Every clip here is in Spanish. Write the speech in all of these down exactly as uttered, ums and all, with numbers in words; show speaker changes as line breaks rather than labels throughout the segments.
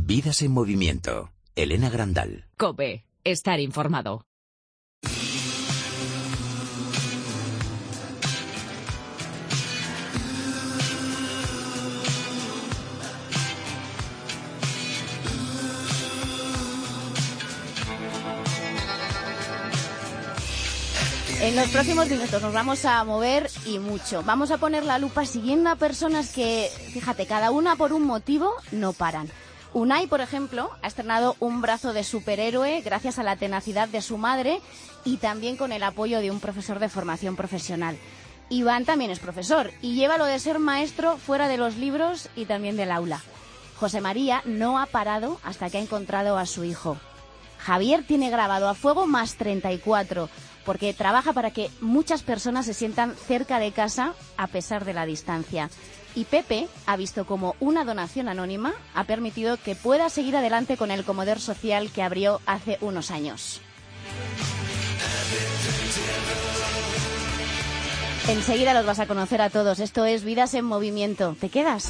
Vidas en movimiento. Elena Grandal.
COPE. Estar informado.
En los próximos minutos nos vamos a mover y mucho. Vamos a poner la lupa siguiendo a personas que, fíjate, cada una por un motivo no paran. Unai, por ejemplo, ha estrenado un brazo de superhéroe gracias a la tenacidad de su madre y también con el apoyo de un profesor de formación profesional. Iván también es profesor y lleva lo de ser maestro fuera de los libros y también del aula. José María no ha parado hasta que ha encontrado a su hijo. Javier tiene grabado a fuego más treinta y cuatro, porque trabaja para que muchas personas se sientan cerca de casa a pesar de la distancia. Y Pepe ha visto como una donación anónima ha permitido que pueda seguir adelante con el comedor social que abrió hace unos años. Enseguida los vas a conocer a todos. Esto es Vidas en Movimiento. ¿Te quedas?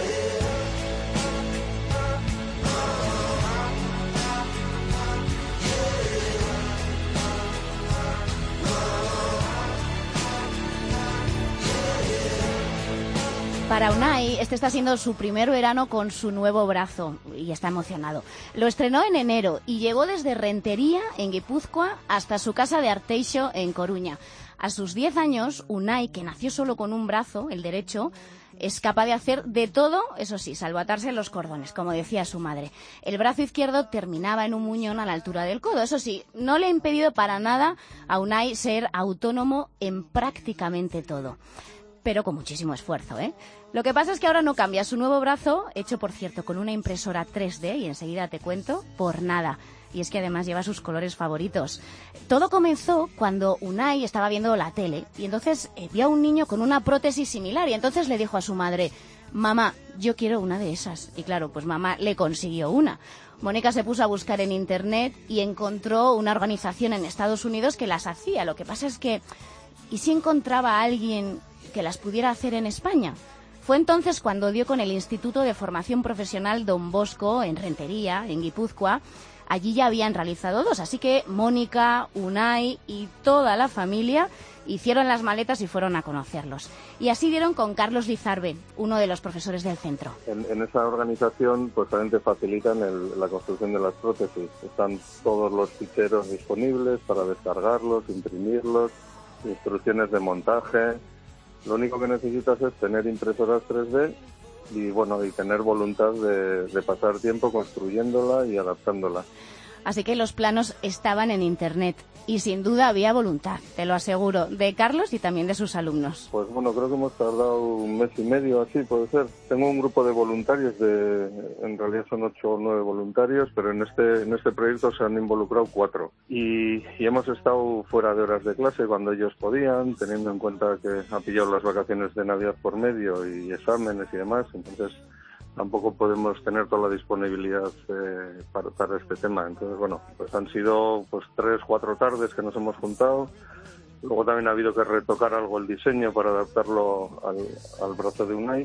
Para Unai, este está siendo su primer verano con su nuevo brazo y está emocionado. Lo estrenó en enero y llegó desde Rentería, en Guipúzcoa, hasta su casa de Arteixo, en Coruña. A sus diez años, Unai, que nació solo con un brazo, el derecho, es capaz de hacer de todo, eso sí, salvo atarse los cordones, como decía su madre. El brazo izquierdo terminaba en un muñón a la altura del codo. Eso sí, no le ha impedido para nada a Unai ser autónomo en prácticamente todo, pero con muchísimo esfuerzo, ¿eh? Lo que pasa es que ahora no cambia. Su nuevo brazo, hecho por cierto con una impresora tres D, y enseguida te cuento, por nada. Y es que además lleva sus colores favoritos. Todo comenzó cuando Unai estaba viendo la tele y entonces eh, vio a un niño con una prótesis similar y entonces le dijo a su madre: mamá, yo quiero una de esas. Y claro, pues mamá le consiguió una. Mónica se puso a buscar en internet y encontró una organización en Estados Unidos que las hacía. Lo que pasa es que, ¿y si encontraba a alguien que las pudiera hacer en España? Fue entonces cuando dio con el Instituto de Formación Profesional Don Bosco, en Rentería, en Guipúzcoa. Allí ya habían realizado dos, así que Mónica, Unai y toda la familia hicieron las maletas y fueron a conocerlos. Y así dieron con Carlos Lizarbe, uno de los profesores del centro.
En, en esa organización pues también te facilitan el, la construcción de las prótesis. Están todos los ficheros disponibles para descargarlos, imprimirlos, instrucciones de montaje. Lo único que necesitas es tener impresoras tres D y bueno y tener voluntad de, de pasar tiempo construyéndola y adaptándola.
Así que los planos estaban en internet y sin duda había voluntad, te lo aseguro, de Carlos y también de sus alumnos.
Pues bueno, creo que hemos tardado un mes y medio así, puede ser. Tengo un grupo de voluntarios, de en realidad son ocho o nueve voluntarios, pero en este en este proyecto se han involucrado cuatro. Y, y hemos estado fuera de horas de clase cuando ellos podían, teniendo en cuenta que ha pillado las vacaciones de Navidad por medio y exámenes y demás, entonces tampoco podemos tener toda la disponibilidad eh, para, para este tema. Entonces, bueno, pues han sido pues tres, cuatro tardes que nos hemos juntado. Luego también ha habido que retocar algo el diseño para adaptarlo al, al brazo de Unai.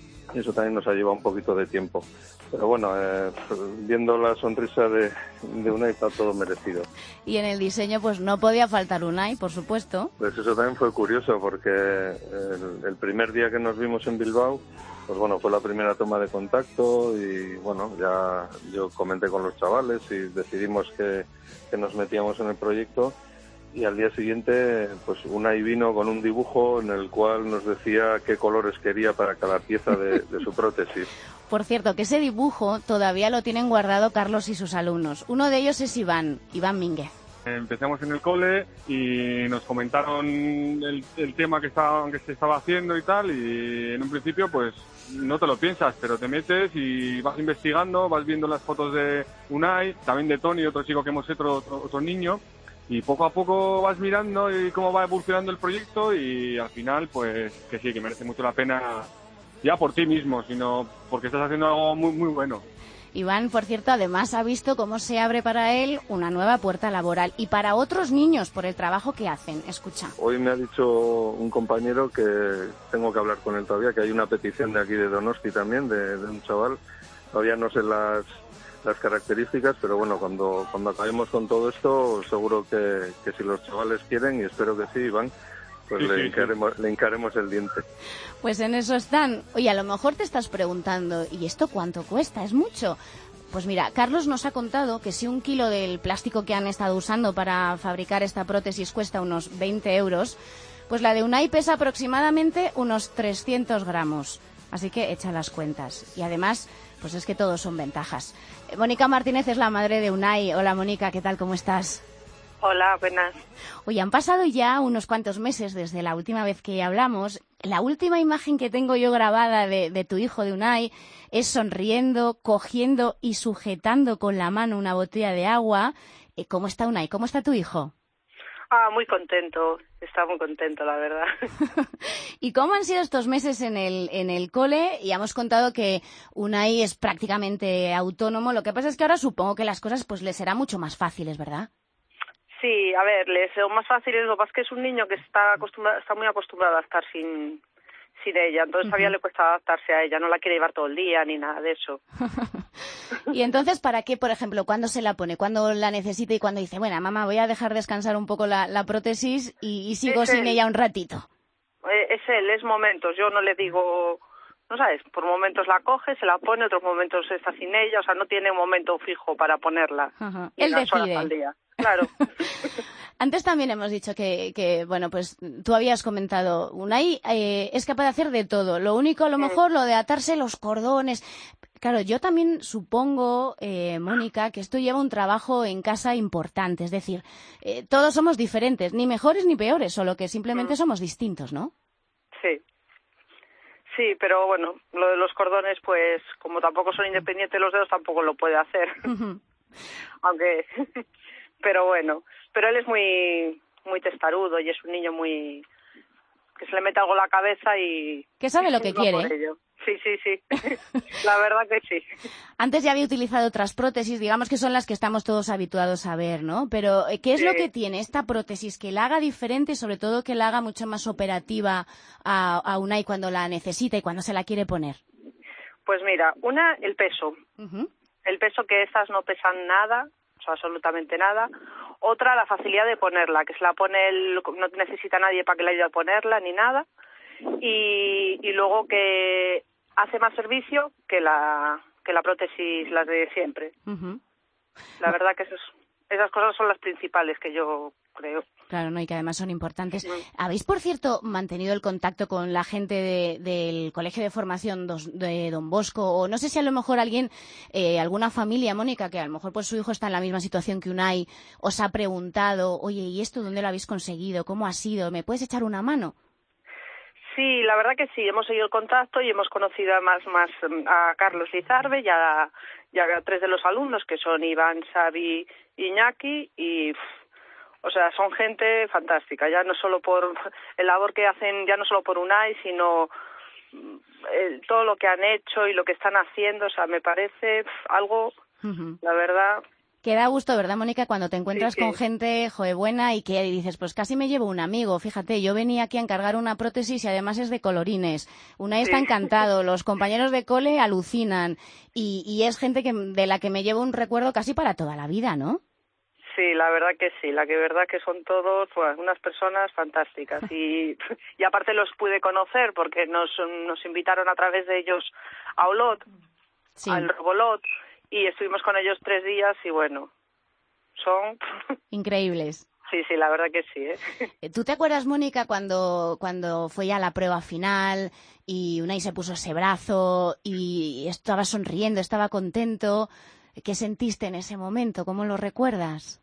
Y eso también nos ha llevado un poquito de tiempo. Pero bueno, eh, viendo la sonrisa de, de Unai está todo merecido.
Y en el diseño pues no podía faltar Unai, por supuesto.
Pues eso también fue curioso porque el, el primer día que nos vimos en Bilbao, pues bueno, fue la primera toma de contacto y bueno, ya yo comenté con los chavales y decidimos que, que nos metíamos en el proyecto. Y al día siguiente, pues Unai vino con un dibujo en el cual nos decía qué colores quería para cada pieza de, de su prótesis.
Por cierto, que ese dibujo todavía lo tienen guardado Carlos y sus alumnos. Uno de ellos es Iván, Iván Mínguez.
Empezamos en el cole y nos comentaron el, el tema que, estaba, que se estaba haciendo y tal, y en un principio pues no te lo piensas, pero te metes y vas investigando, vas viendo las fotos de Unai, también de Tony, otro chico que hemos hecho, otro, otro niño, y poco a poco vas mirando y cómo va evolucionando el proyecto y al final pues que sí, que merece mucho la pena ya por ti mismo, sino porque estás haciendo algo muy muy bueno.
Iván, por cierto, además ha visto cómo se abre para él una nueva puerta laboral y para otros niños por el trabajo que hacen. Escucha.
Hoy me ha dicho un compañero que tengo que hablar con él todavía, que hay una petición de aquí de Donosti también, de, de un chaval todavía no sé las las características, pero bueno, cuando cuando acabemos con todo esto, seguro que, que si los chavales quieren, y espero que sí, Iván, pues
sí,
le,
sí,
hincaremos,
sí.
le hincaremos el diente.
Pues en eso están. Oye, a lo mejor te estás preguntando, ¿y esto cuánto cuesta? ¿Es mucho? Pues mira, Carlos nos ha contado que si un kilo del plástico que han estado usando para fabricar esta prótesis cuesta unos veinte euros, pues la de Unai pesa aproximadamente unos trescientos gramos. Así que echa las cuentas. Y además, pues es que todos son ventajas. Mónica Martínez es la madre de Unai. Hola Mónica, ¿qué tal? ¿Cómo estás?
Hola, buenas.
Oye, han pasado ya unos cuantos meses desde la última vez que hablamos. La última imagen que tengo yo grabada de, de tu hijo, de Unai, es sonriendo, cogiendo y sujetando con la mano una botella de agua. Eh, ¿Cómo está Unai? ¿Cómo está tu hijo?
Ah, muy contento. Está muy contento, la verdad.
¿Y cómo han sido estos meses en el, en el cole? Ya hemos contado que Unai es prácticamente autónomo. Lo que pasa es que ahora supongo que las cosas pues le serán mucho más fáciles, ¿verdad?
Sí, a ver, les son más fáciles. Lo que pasa es que es un niño que está acostumbrado, está muy acostumbrado a estar sin, sin ella. Entonces, uh-huh. todavía le cuesta adaptarse a ella. No la quiere llevar todo el día ni nada de eso.
Y entonces, ¿para qué, por ejemplo, cuándo se la pone? ¿Cuándo la necesita y cuándo dice, bueno, mamá, voy a dejar descansar un poco la, la prótesis y, y sigo
es
sin
él.
ella un ratito?
Es él, es momentos. Yo no le digo, no sabes, por momentos la coge, se la pone, otros momentos está sin ella. O sea, no tiene un momento fijo para ponerla.
Uh-huh.
Él decide. Al día. Claro.
Antes también hemos dicho que, que, bueno, pues tú habías comentado, Unai eh, es capaz de hacer de todo. Lo único, a lo mejor, lo de atarse los cordones. Claro, yo también supongo, eh, Mónica, que esto lleva un trabajo en casa importante. Es decir, eh, todos somos diferentes, ni mejores ni peores, solo que simplemente mm. somos distintos, ¿no?
Sí. Sí, pero bueno, lo de los cordones, pues, como tampoco son independientes los dedos, tampoco lo puede hacer. Uh-huh. Aunque... Pero bueno, pero él es muy muy testarudo y es un niño muy... que se le mete algo en la cabeza y...
Que sabe lo que quiere.
Sí, sí, sí. La verdad que sí.
Antes ya había utilizado otras prótesis, digamos que son las que estamos todos habituados a ver, ¿no? Pero, ¿qué es sí. lo que tiene esta prótesis que la haga diferente y sobre todo que la haga mucho más operativa a, a Unai cuando la necesita y cuando se la quiere poner?
Pues mira, una, el peso. Uh-huh. El peso, que estas no pesan nada, o sea, absolutamente nada. Otra, la facilidad de ponerla, que se la pone él, no necesita nadie para que le ayude a ponerla ni nada. Y, y luego que hace más servicio que la que la prótesis, las de siempre. Uh-huh. La verdad que esos, esas cosas son las principales que yo creo.
Claro, no, y que además son importantes. Sí. ¿Habéis, por cierto, mantenido el contacto con la gente de, del Colegio de Formación dos, de Don Bosco? O no sé si a lo mejor alguien, eh, alguna familia, Mónica, que a lo mejor pues su hijo está en la misma situación que Unai, os ha preguntado, oye, ¿y esto dónde lo habéis conseguido? ¿Cómo ha sido? ¿Me puedes echar una mano?
Sí, la verdad que sí, hemos seguido el contacto y hemos conocido además más a Carlos Lizarbe y a, y a tres de los alumnos, que son Iván, Xavi, Iñaki, y... O sea, son gente fantástica, ya no solo por el labor que hacen, ya no solo por Unai, sino el, todo lo que han hecho y lo que están haciendo. O sea, me parece algo, uh-huh. la verdad...
Que da gusto, ¿verdad, Mónica? Cuando te encuentras
sí, sí.
con gente joe, buena y que dices, pues casi me llevo un amigo. Fíjate, yo venía aquí a encargar una prótesis y además es de colorines. Unai sí. está encantado, los compañeros de cole alucinan y, y es gente que de la que me llevo un recuerdo casi para toda la vida, ¿no?
Sí, la verdad que sí, la que verdad que son todos pues, unas personas fantásticas y, y aparte los pude conocer porque nos, nos invitaron a través de ellos a Olot, sí. al Robolot, y estuvimos con ellos tres días y bueno, son...
Increíbles.
Sí, sí, la verdad que sí, ¿eh?
¿Tú te acuerdas, Mónica, cuando, cuando fue ya la prueba final y Unai se puso ese brazo y estaba sonriendo, estaba contento? ¿Qué sentiste en ese momento? ¿Cómo lo recuerdas?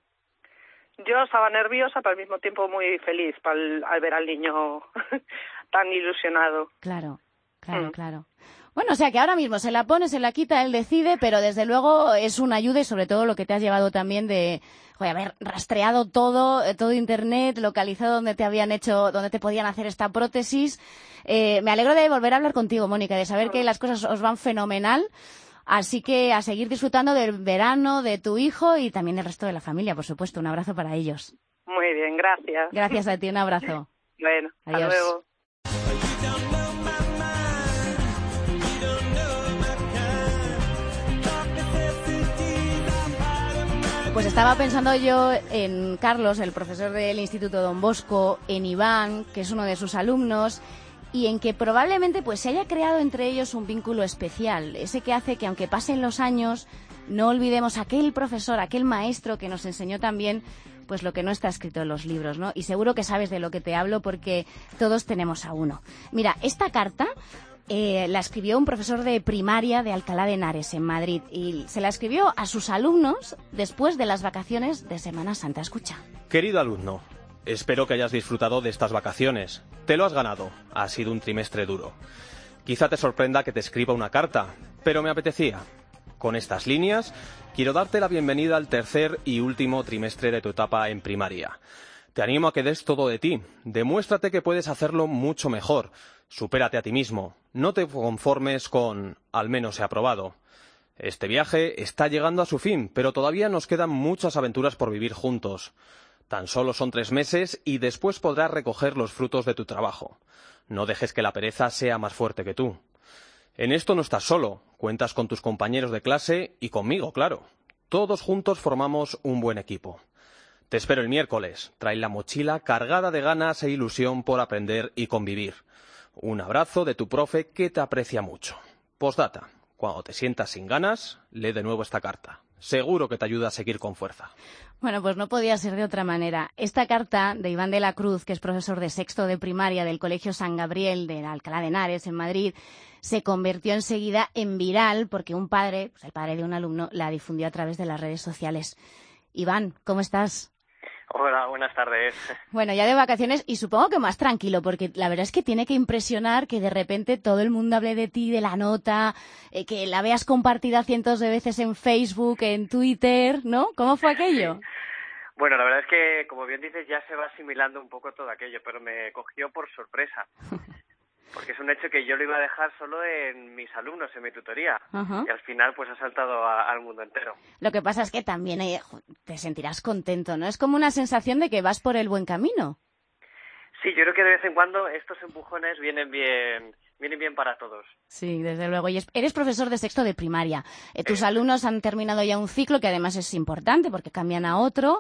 Yo estaba nerviosa, pero al mismo tiempo muy feliz al, al ver al niño tan ilusionado.
Claro, claro, mm. claro. Bueno, o sea que ahora mismo se la pone, se la quita, él decide, pero desde luego es una ayuda y sobre todo lo que te has llevado también de, oye, haber rastreado todo, todo Internet, localizado dónde te habían hecho, dónde te podían hacer esta prótesis. Eh, me alegro de volver a hablar contigo, Mónica, de saber mm. que las cosas os van fenomenal. Así que a seguir disfrutando del verano de tu hijo y también del resto de la familia, por supuesto. Un abrazo para ellos.
Muy bien, gracias.
Gracias a ti, un abrazo.
Bueno,
adiós.
Hasta luego.
Pues estaba pensando yo en Carlos, el profesor del Instituto Don Bosco, en Iván, que es uno de sus alumnos, y en que probablemente pues se haya creado entre ellos un vínculo especial, ese que hace que aunque pasen los años no olvidemos aquel profesor, aquel maestro que nos enseñó también pues lo que no está escrito en los libros, ¿no? Y seguro que sabes de lo que te hablo porque todos tenemos a uno. Mira, esta carta Eh, la escribió un profesor de primaria de Alcalá de Henares, en Madrid, y se la escribió a sus alumnos después de las vacaciones de Semana Santa. Escucha.
Querido alumno, espero que hayas disfrutado de estas vacaciones. Te lo has ganado. Ha sido un trimestre duro. Quizá te sorprenda que te escriba una carta, pero me apetecía. Con estas líneas, quiero darte la bienvenida al tercer y último trimestre de tu etapa en primaria. Te animo a que des todo de ti. Demuéstrate que puedes hacerlo mucho mejor. Supérate a ti mismo. No te conformes con al menos he aprobado. Este viaje está llegando a su fin, pero todavía nos quedan muchas aventuras por vivir juntos. Tan solo son tres meses y después podrás recoger los frutos de tu trabajo. No dejes que la pereza sea más fuerte que tú. En esto no estás solo. Cuentas con tus compañeros de clase y conmigo, claro. Todos juntos formamos un buen equipo. Te espero el miércoles. Trae la mochila cargada de ganas e ilusión por aprender y convivir. Un abrazo de tu profe que te aprecia mucho. Postdata. Cuando te sientas sin ganas, lee de nuevo esta carta. Seguro que te ayuda a seguir con fuerza.
Bueno, pues no podía ser de otra manera. Esta carta de Iván de la Cruz, que es profesor de sexto de primaria del Colegio San Gabriel de Alcalá de Henares, en Madrid, se convirtió enseguida en viral porque un padre, pues el padre de un alumno, la difundió a través de las redes sociales. Iván, ¿cómo estás?
Hola, buenas tardes.
Bueno, ya de vacaciones y supongo que más tranquilo, porque la verdad es que tiene que impresionar que de repente todo el mundo hable de ti, de la nota, eh, que la veas compartida cientos de veces en Facebook, en Twitter, ¿no? ¿Cómo fue aquello?
Bueno, la verdad es que, como bien dices, ya se va asimilando un poco todo aquello, pero me cogió por sorpresa. Porque es un hecho que yo lo iba a dejar solo en mis alumnos, en mi tutoría. Uh-huh. Y al final pues ha saltado a, al mundo entero.
Lo que pasa es que también eh, te sentirás contento, ¿no? Es como una sensación de que vas por el buen camino.
Sí, yo creo que de vez en cuando estos empujones vienen bien, vienen bien para todos.
Sí, desde luego. Y eres profesor de sexto de primaria. Eh, tus eh. alumnos han terminado ya un ciclo que además es importante porque cambian a otro.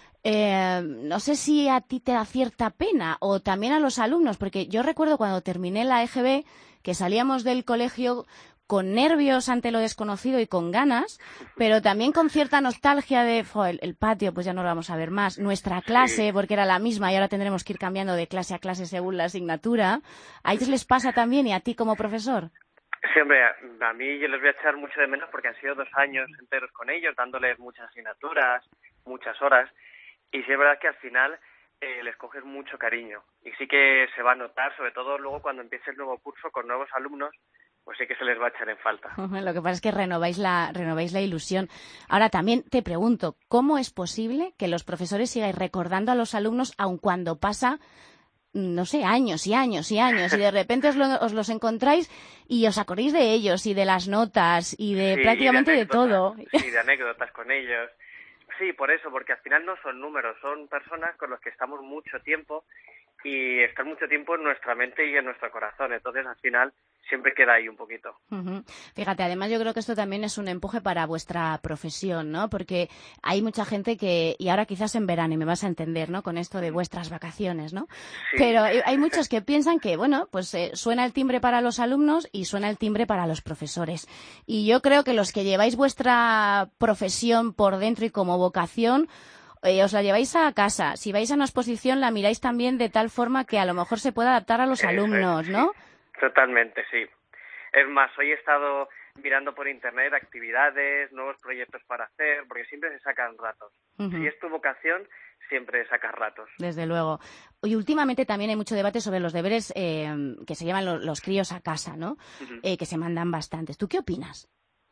Eh, no sé si a ti te da cierta pena o también a los alumnos, porque yo recuerdo cuando terminé la E G B que salíamos del colegio con nervios ante lo desconocido y con ganas, pero también con cierta nostalgia de el, el patio, pues ya no lo vamos a ver más, nuestra clase, sí, porque era la misma y ahora tendremos que ir cambiando de clase a clase según la asignatura. ¿A ellos les pasa también y a ti como profesor?
Sí, hombre, a mí yo les voy a echar mucho de menos porque han sido dos años enteros con ellos, dándoles muchas asignaturas, muchas horas. Y sí es verdad que al final eh, les coges mucho cariño. Y sí que se va a notar, sobre todo luego cuando empiece el nuevo curso con nuevos alumnos, pues sí que se les va a echar en falta.
Lo que pasa es que renováis la, renováis la ilusión. Ahora también te pregunto, ¿cómo es posible que los profesores sigáis recordando a los alumnos aun cuando pasa, no sé, años y años y años, y de repente os, lo, os los encontráis y os acordéis de ellos y de las notas y de sí, prácticamente de, de todo?
Sí, de anécdotas con ellos. Sí, por eso, porque al final no son números, son personas con las que estamos mucho tiempo y están mucho tiempo en nuestra mente y en nuestro corazón. Entonces, al final, siempre queda ahí un poquito.
Uh-huh. Fíjate, además yo creo que esto también es un empuje para vuestra profesión, ¿no? Porque hay mucha gente que, y ahora quizás en verano, y me vas a entender, ¿no? Con esto de vuestras vacaciones, ¿no? Sí. Pero hay, hay muchos que piensan que, bueno, pues eh, suena el timbre para los alumnos y suena el timbre para los profesores. Y yo creo que los que lleváis vuestra profesión por dentro y como vocación, Eh, os la lleváis a casa. Si vais a una exposición, la miráis también de tal forma que a lo mejor se pueda adaptar a los Eso alumnos, es, ¿no?
Sí. Totalmente, sí. Es más, hoy he estado mirando por internet actividades, nuevos proyectos para hacer, porque siempre se sacan ratos. Uh-huh. Si es tu vocación, siempre sacas ratos.
Desde luego. Y últimamente también hay mucho debate sobre los deberes eh, que se llevan los, los críos a casa, ¿no? Uh-huh. Eh, que se mandan bastantes. ¿Tú qué opinas?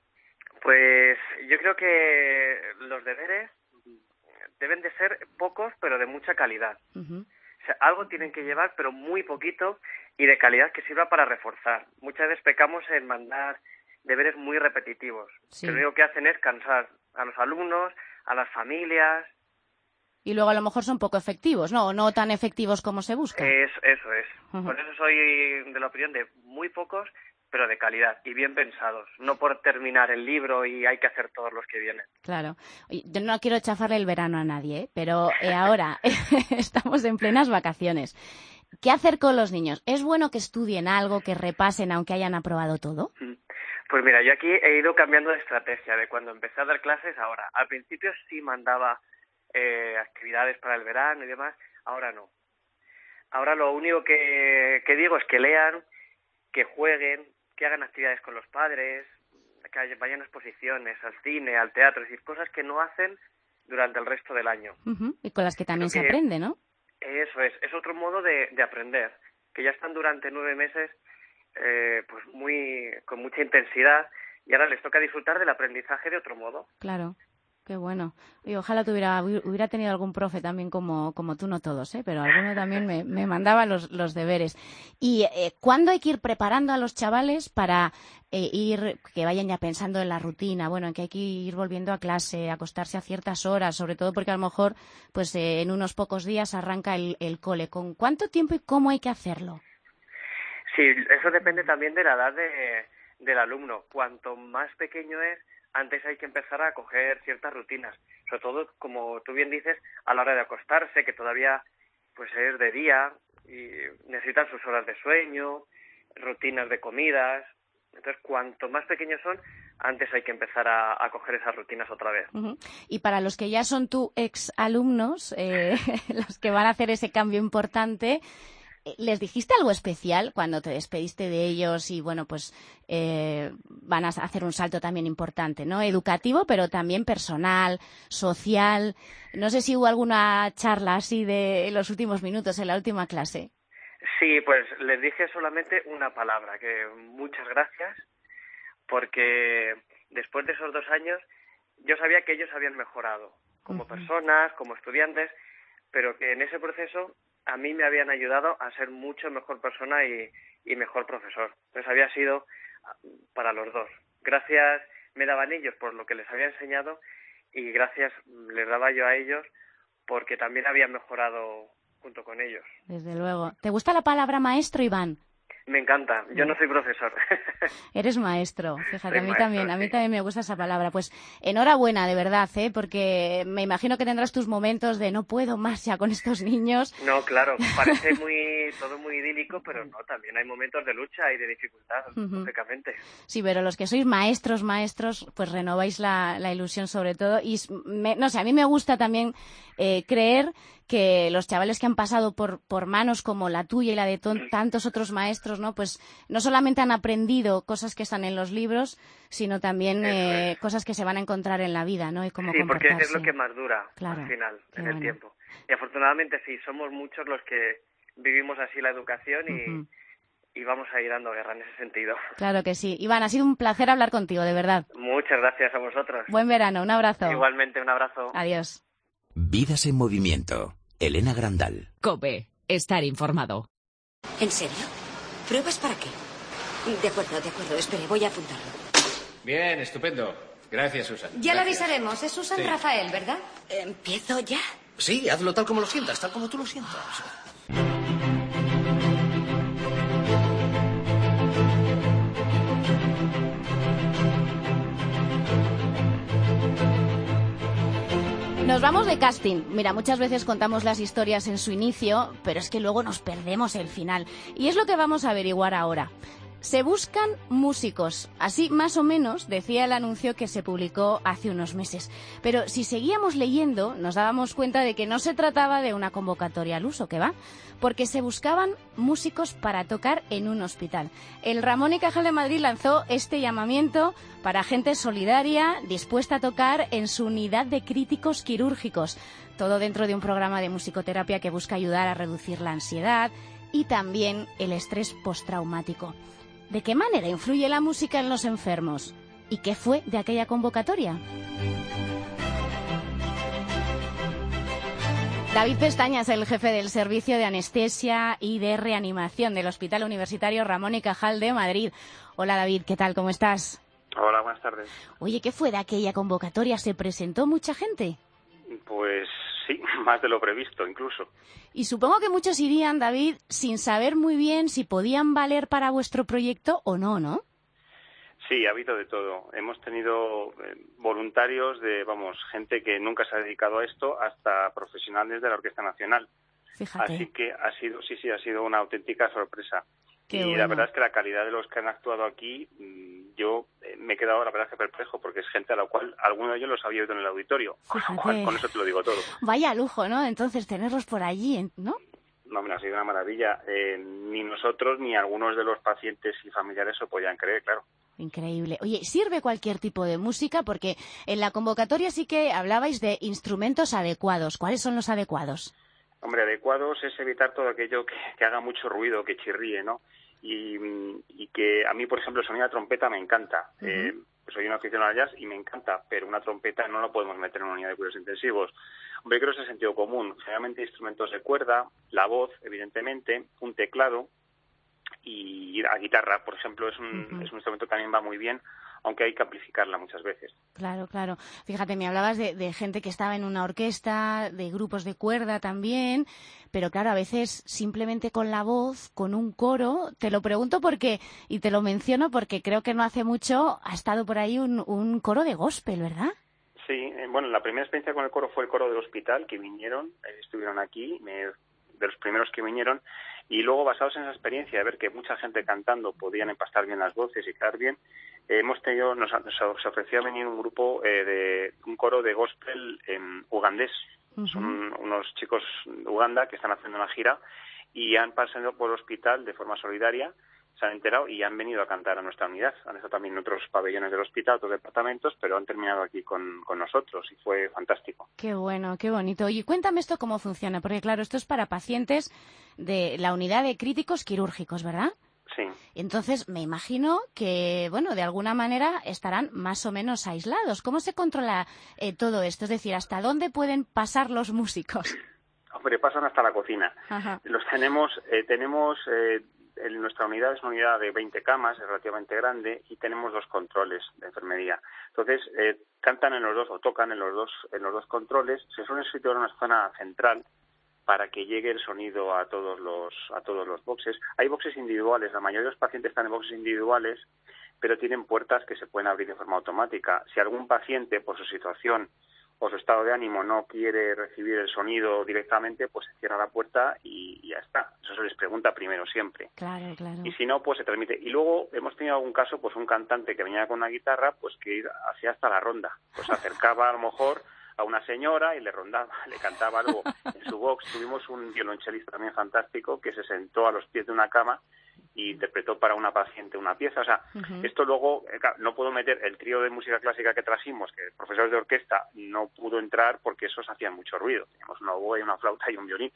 Pues yo creo que los deberes deben de ser pocos, pero de mucha calidad. Uh-huh. O sea, algo tienen que llevar, pero muy poquito y de calidad que sirva para reforzar. Muchas veces pecamos en mandar deberes muy repetitivos. Sí. Que lo único que hacen es cansar a los alumnos, a las familias.
Y luego a lo mejor son poco efectivos, ¿no? O no tan efectivos como se busca.
Es, eso es. Uh-huh. Por eso soy de la opinión de muy pocos, pero de calidad y bien pensados, no por terminar el libro y hay que hacer todos los que vienen.
Claro. Oye, yo no quiero chafarle el verano a nadie, ¿eh? Pero eh, ahora estamos en plenas vacaciones. ¿Qué hacer con los niños? ¿Es bueno que estudien algo, que repasen aunque hayan aprobado todo?
Pues mira, yo aquí he ido cambiando de estrategia de cuando empecé a dar clases ahora. Al principio sí mandaba eh, actividades para el verano y demás, ahora no. Ahora lo único que, que digo es que lean, que jueguen, que hagan actividades con los padres, que vayan a exposiciones, al cine, al teatro, es decir, cosas que no hacen durante el resto del año.
Uh-huh. Y con las que también
Creo
se
que
aprende, ¿no?
Eso es, es otro modo de, de aprender, que ya están durante nueve meses eh, pues muy con mucha intensidad y ahora les toca disfrutar del aprendizaje de otro modo.
Claro. Qué bueno. Y ojalá tuviera, hubiera tenido algún profe también como, como tú, no todos, ¿eh? Pero alguno también me, me mandaba los, los deberes. ¿Y eh, cuándo hay que ir preparando a los chavales para eh, ir, que vayan ya pensando en la rutina? Bueno, en que hay que ir volviendo a clase, acostarse a ciertas horas, sobre todo porque a lo mejor pues eh, en unos pocos días arranca el, el cole. ¿Con cuánto tiempo y cómo hay que hacerlo?
Sí, eso depende también de la edad de, del alumno. Cuanto más pequeño es, antes hay que empezar a coger ciertas rutinas, sobre todo, como tú bien dices, a la hora de acostarse, que todavía pues es de día y necesitan sus horas de sueño, rutinas de comidas. Entonces, cuanto más pequeños son, antes hay que empezar a, a coger esas rutinas otra vez.
Uh-huh. Y para los que ya son tus ex alumnos, eh, los que van a hacer ese cambio importante, ¿les dijiste algo especial cuando te despediste de ellos y, bueno, pues eh, van a hacer un salto también importante, ¿no? Educativo, pero también personal, social. No sé si hubo alguna charla así de en los últimos minutos, en la última clase.
Sí, pues les dije solamente una palabra, que muchas gracias, porque después de esos dos años yo sabía que ellos habían mejorado como uh-huh. personas, como estudiantes, pero que en ese proceso a mí me habían ayudado a ser mucho mejor persona y, y mejor profesor. Entonces había sido para los dos. Gracias me daban ellos por lo que les había enseñado y gracias les daba yo a ellos porque también había mejorado junto con ellos.
Desde luego. ¿Te gusta la palabra maestro, Iván?
Me encanta. Yo no soy profesor.
Eres maestro. Fíjate,
soy
a mí
maestro,
también, a mí
sí.
también me gusta esa palabra. Pues enhorabuena, de verdad, ¿eh? Porque me imagino que tendrás tus momentos de no puedo más ya con estos niños.
No, claro, parece muy todo muy idílico, pero no, también hay momentos de lucha y de dificultad, uh-huh. lógicamente.
Sí, pero los que sois maestros, maestros, pues renováis la, la ilusión sobre todo. Y me, no sé, a mí me gusta también eh, creer que los chavales que han pasado por, por manos como la tuya y la de ton, tantos otros maestros, ¿no? Pues no solamente han aprendido cosas que están en los libros, sino también eh, es. cosas que se van a encontrar en la vida, ¿no? Y cómo
sí,
comportarse.
Porque es lo que más dura
claro,
al final, en
bueno.
el tiempo. Y afortunadamente sí, somos muchos los que vivimos así la educación y, uh-huh. y vamos a ir dando guerra en ese sentido.
Claro que sí. Iván, ha sido un placer hablar contigo, de verdad.
Muchas gracias a vosotros.
Buen verano, un abrazo.
Igualmente, un abrazo.
Adiós.
Vidas en movimiento. Elena Grandal.
COPE. Estar informado.
¿En serio? ¿Pruebas para qué? De acuerdo, de acuerdo. Espere, voy a apuntarlo.
Bien, estupendo. Gracias, Susan.
Ya
Gracias.
la avisaremos. Es Susan
sí.
Rafael, ¿verdad? ¿Empiezo ya?
Sí, hazlo tal como lo sientas, tal como tú lo sientas.
Nos vamos de casting. Mira, muchas veces contamos las historias en su inicio, pero es que luego nos perdemos el final. Y es lo que vamos a averiguar ahora. Se buscan músicos. Así, más o menos, decía el anuncio que se publicó hace unos meses. Pero si seguíamos leyendo, nos dábamos cuenta de que no se trataba de una convocatoria al uso, que va, porque se buscaban músicos para tocar en un hospital. El Ramón y Cajal de Madrid lanzó este llamamiento para gente solidaria, dispuesta a tocar en su unidad de críticos quirúrgicos. Todo dentro de un programa de musicoterapia que busca ayudar a reducir la ansiedad y también el estrés postraumático. ¿De qué manera influye la música en los enfermos? ¿Y qué fue de aquella convocatoria? David Pestañas, el jefe del Servicio de Anestesia y de Reanimación del Hospital Universitario Ramón y Cajal de Madrid. Hola David, ¿qué tal? ¿Cómo estás?
Hola, buenas tardes.
Oye, ¿qué fue de aquella convocatoria? ¿Se presentó mucha gente?
Pues sí, más de lo previsto incluso.
Y supongo que muchos irían, David, sin saber muy bien si podían valer para vuestro proyecto o no, ¿no?
Sí, ha habido de todo. Hemos tenido eh, voluntarios de, vamos, gente que nunca se ha dedicado a esto, hasta profesionales de la Orquesta Nacional.
Fíjate.
Así que ha sido, sí, sí, ha sido una auténtica sorpresa.
Qué
y
bueno.
La verdad es que la calidad de los que han actuado aquí, yo eh, me he quedado, la verdad, que perplejo, porque es gente a la cual alguno de ellos los había oído en el auditorio.
Fíjate.
Con, con eso te lo digo todo.
Vaya lujo, ¿no? Entonces, tenerlos por allí, ¿no?
No, me ha sido una maravilla. Eh, ni nosotros ni algunos de los pacientes y familiares se lo podían creer, claro.
Increíble. Oye, ¿sirve cualquier tipo de música? Porque en la convocatoria sí que hablabais de instrumentos adecuados. ¿Cuáles son los adecuados?
Hombre, adecuados es evitar todo aquello que, que haga mucho ruido, que chirríe, ¿no? Y, y que a mí, por ejemplo, el sonido de trompeta me encanta. Uh-huh. eh, soy un aficionado al jazz y me encanta, pero una trompeta no la podemos meter en una unidad de cuidados intensivos. Hombre, creo que es el sentido común. Generalmente instrumentos de cuerda, la voz, evidentemente, un teclado y la guitarra, por ejemplo, es un, uh-huh. es un instrumento que también va muy bien, aunque hay que amplificarla muchas veces.
Claro, claro. Fíjate, me hablabas de, de gente que estaba en una orquesta, de grupos de cuerda también, pero claro, a veces simplemente con la voz, con un coro, te lo pregunto porque, y te lo menciono porque creo que no hace mucho ha estado por ahí un, un coro de gospel, ¿verdad?
Sí, eh, bueno, la primera experiencia con el coro fue el coro del hospital, que vinieron, eh, estuvieron aquí, me, de los primeros que vinieron, y luego, basados en esa experiencia de ver que mucha gente cantando podían empastar bien las voces y quedar bien, eh, hemos tenido, nos, nos ofreció venir un grupo eh, de un coro de gospel en ugandés. Uh-huh. Son unos chicos de Uganda que están haciendo una gira y han pasado por el hospital de forma solidaria, se han enterado y han venido a cantar a nuestra unidad. Han estado también en otros pabellones del hospital, otros departamentos, pero han terminado aquí con, con nosotros y fue fantástico.
Qué bueno, qué bonito. Oye, cuéntame esto cómo funciona, porque claro, esto es para pacientes de la unidad de críticos quirúrgicos, ¿verdad?
Sí.
Entonces, me imagino que, bueno, de alguna manera estarán más o menos aislados. ¿Cómo se controla eh, todo esto? Es decir, ¿hasta dónde pueden pasar los músicos?
Hombre, pasan hasta la cocina.
Ajá.
Los tenemos, eh, tenemos... Eh, En nuestra unidad es una unidad de veinte camas, es relativamente grande, y tenemos dos controles de enfermería. Entonces, eh, cantan en los dos, o tocan en los dos, en los dos controles. Se suelen situar en una zona central para que llegue el sonido a todos los, a todos los boxes. Hay boxes individuales, la mayoría de los pacientes están en boxes individuales, pero tienen puertas que se pueden abrir de forma automática. Si algún paciente, por su situación o su estado de ánimo, no quiere recibir el sonido directamente, pues se cierra la puerta y, y ya está. Eso se les pregunta primero siempre.
Claro, claro.
Y si no, pues se transmite. Y luego hemos tenido algún caso, pues un cantante que venía con una guitarra, pues que hacía hasta la ronda. Pues se acercaba a lo mejor a una señora y le rondaba, le cantaba algo en su box. Tuvimos un violonchelista también fantástico que se sentó a los pies de una cama y interpretó para una paciente una pieza. O sea, uh-huh. esto luego, no puedo meter el trío de música clásica que trajimos, que profesores de orquesta no pudo entrar porque esos hacían mucho ruido. Teníamos una oboe, una flauta y un violín,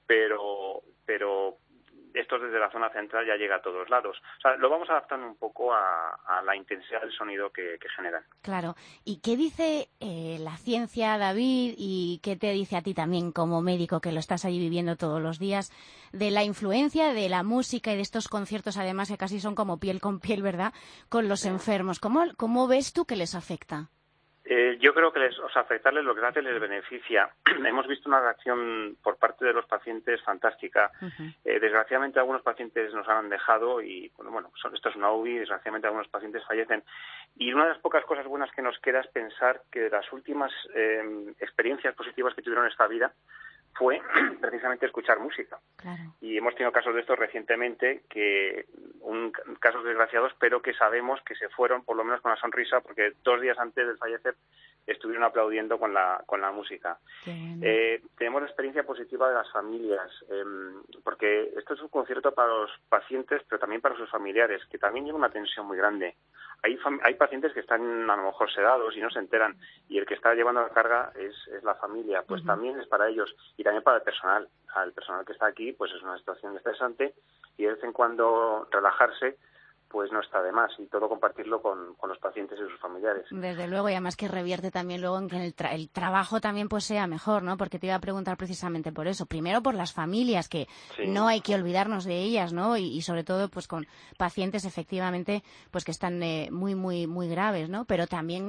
pero pero esto desde la zona central ya llega a todos lados. O sea, lo vamos adaptando un poco a, a la intensidad del sonido que, que generan.
Claro. ¿Y qué dice eh, la ciencia, David, y qué te dice a ti también como médico que lo estás allí viviendo todos los días, de la influencia de la música y de estos conciertos, además, que casi son como piel con piel, ¿verdad?, con los enfermos? ¿Cómo, cómo ves tú que les afecta?
Eh, yo creo que les, o sea, afectarles lo que hace les beneficia. Hemos visto una reacción por parte de los pacientes fantástica. Uh-huh. Eh, desgraciadamente algunos pacientes nos han dejado y, bueno, bueno son, esto es una U B I, desgraciadamente algunos pacientes fallecen. Y una de las pocas cosas buenas que nos queda es pensar que de las últimas eh, experiencias positivas que tuvieron en esta vida fue precisamente escuchar música.
Claro.
Y hemos tenido casos de estos recientemente, que un casos desgraciados, pero que sabemos que se fueron por lo menos con la sonrisa, porque dos días antes de fallecer estuvieron aplaudiendo con la con la música.
Bueno.
Eh, tenemos la experiencia positiva de las familias, eh, porque esto es un concierto para los pacientes, pero también para sus familiares, que también lleva una tensión muy grande. Hay fam- hay pacientes que están a lo mejor sedados y no se enteran, y el que está llevando la carga es, es la familia, pues uh-huh. también es para ellos y también para el personal. Al personal que está aquí, pues es una situación estresante y de vez en cuando relajarse pues no está de más, y todo compartirlo con, con los pacientes y sus familiares.
Desde luego, y además que revierte también luego en que el, tra- el trabajo también pues sea mejor, ¿no? Porque te iba a preguntar precisamente por eso. Primero por las familias, que sí. no hay que olvidarnos de ellas, ¿no? Y, y sobre todo pues con pacientes efectivamente pues que están eh, muy, muy, muy graves, ¿no? Pero también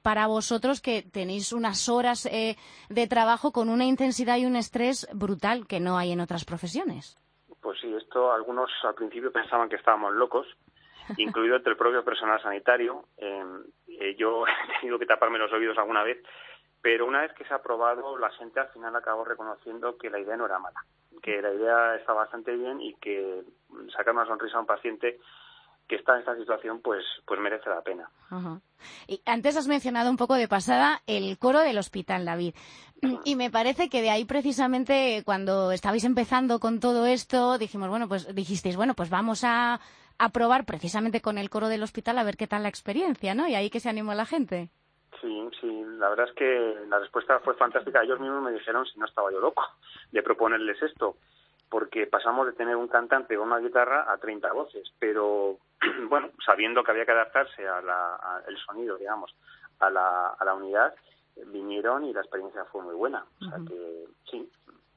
para vosotros que tenéis unas horas eh, de trabajo con una intensidad y un estrés brutal que no hay en otras profesiones.
Pues sí, esto algunos al principio pensaban que estábamos locos, incluido entre el propio personal sanitario. Eh, eh, yo he tenido que taparme los oídos alguna vez, pero una vez que se ha aprobado, la gente al final acabó reconociendo que la idea no era mala, que la idea está bastante bien y que sacar una sonrisa a un paciente que está en esta situación pues pues merece la pena.
Ajá. Y antes has mencionado un poco de pasada el coro del hospital, David, y me parece que de ahí precisamente cuando estabais empezando con todo esto dijimos, bueno, pues dijisteis, bueno, pues vamos a, a probar precisamente con el coro del hospital a ver qué tal la experiencia, ¿no? Y ahí que se animó la gente.
Sí, sí, la verdad es que la respuesta fue fantástica. Ellos mismos me dijeron si no estaba yo loco de proponerles esto, porque pasamos de tener un cantante con una guitarra a treinta voces, pero bueno, sabiendo que había que adaptarse a la, a el sonido, digamos, a la, a la unidad, vinieron y la experiencia fue muy buena. O sea que sí.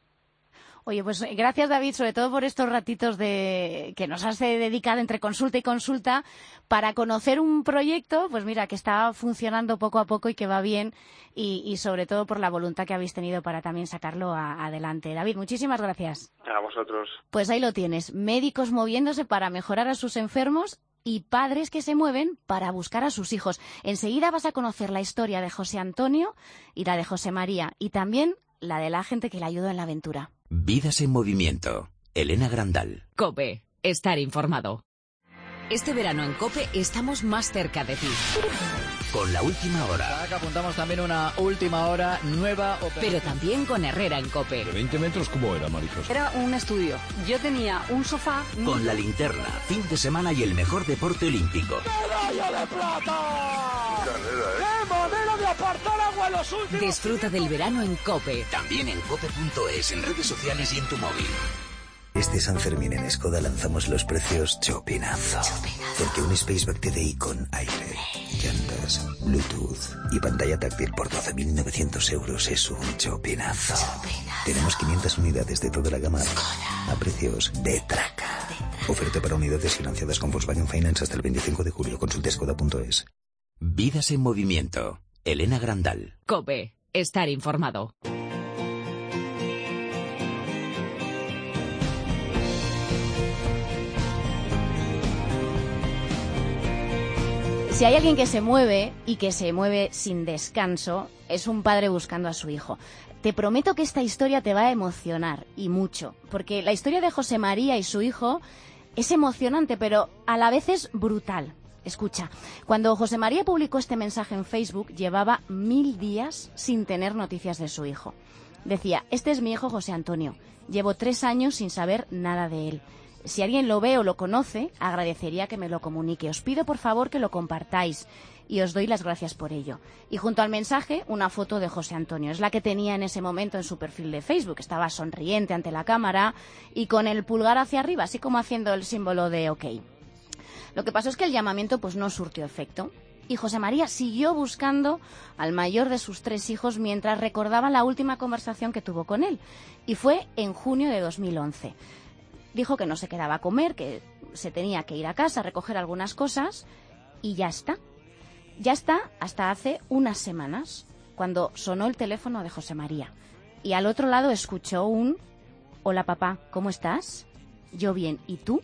Oye, pues gracias, David, sobre todo por estos ratitos de que nos has dedicado entre consulta y consulta para conocer un proyecto, pues mira, que está funcionando poco a poco y que va bien y, y sobre todo por la voluntad que habéis tenido para también sacarlo a, adelante. David, muchísimas gracias.
A vosotros.
Pues ahí lo tienes, médicos moviéndose para mejorar a sus enfermos y padres que se mueven para buscar a sus hijos. Enseguida vas a conocer la historia de José Antonio y la de José María y también la de la gente que le ayudó en la aventura.
Vidas en movimiento. Elena Grandal.
COPE. Estar informado. Este verano en COPE estamos más cerca de ti.
Con la última hora.
Acá apuntamos también una última hora nueva.
Pero también con Herrera en COPE.
¿De veinte metros cómo era, Marijos?
Era un estudio. Yo tenía un sofá.
Con la linterna, fin de semana y el mejor deporte olímpico.
¡Medalla de plata! ¡Qué manera de apartar agua en los últimos!
Disfruta del verano en COPE.
También en cope punto es, en redes sociales y en tu móvil.
Este San Fermín en Skoda lanzamos los precios Chopinazo. Chopinazo. Porque un Spaceback T D I con aire, llantas, Bluetooth y pantalla táctil por doce mil novecientos euros es un Chopinazo. Chopinazo. Tenemos quinientas unidades de toda la gama Skoda a precios de traca. de traca. Oferta para unidades financiadas con Volkswagen Finance hasta el veinticinco de julio. Consulte skoda punto es.
Vidas en movimiento. Elena Grandal.
COPE. Estar informado.
Si hay alguien que se mueve y que se mueve sin descanso, es un padre buscando a su hijo. Te prometo que esta historia te va a emocionar, y mucho, porque la historia de José María y su hijo es emocionante, pero a la vez es brutal. Escucha, cuando José María publicó este mensaje en Facebook, llevaba mil días sin tener noticias de su hijo. Decía, este es mi hijo José Antonio, llevo tres años sin saber nada de él. Si alguien lo ve o lo conoce, agradecería que me lo comunique. Os pido, por favor, que lo compartáis y os doy las gracias por ello. Y junto al mensaje, una foto de José Antonio. Es la que tenía en ese momento en su perfil de Facebook. Estaba sonriente ante la cámara y con el pulgar hacia arriba, así como haciendo el símbolo de OK. Lo que pasó es que el llamamiento pues no surtió efecto. Y José María siguió buscando al mayor de sus tres hijos mientras recordaba la última conversación que tuvo con él. Y fue en junio de dos mil once. Dijo que no se quedaba a comer, que se tenía que ir a casa a recoger algunas cosas y ya está. Ya está hasta hace unas semanas, cuando sonó el teléfono de José María. Y al otro lado escuchó un «Hola papá, ¿cómo estás? Yo bien, ¿y tú?»